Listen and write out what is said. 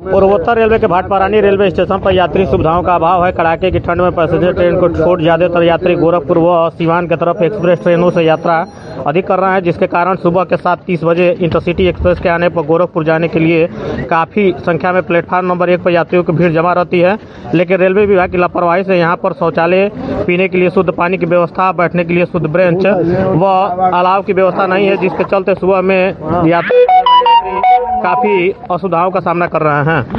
पूर्वोत्तर रेलवे के भाटपारानी railway station पर यात्री सुविधाओं का अभाव है। कड़ाके की ठंड में पैसेंजर ट्रेन को छोड़ ज्यादातर यात्री गोरखपुर व सीवान की तरफ एक्सप्रेस ट्रेनों से यात्रा अधिक कर रहे हैं, जिसके कारण सुबह के 7:30 बजे इंटरसिटी एक्सप्रेस के आने पर गोरखपुर जाने के लिए काफ़ी संख्या में प्लेटफार्म नंबर 1 पर यात्रियों की भीड़ जमा रहती है। लेकिन रेलवे विभाग की लापरवाही से यहाँ पर शौचालय, पीने के लिए शुद्ध पानी की व्यवस्था, बैठने के लिए शुद्ध बेंच व अलाव की व्यवस्था नहीं है, जिसके चलते सुबह में यात्री काफ़ी असुविधाओं का सामना कर रहे हैं।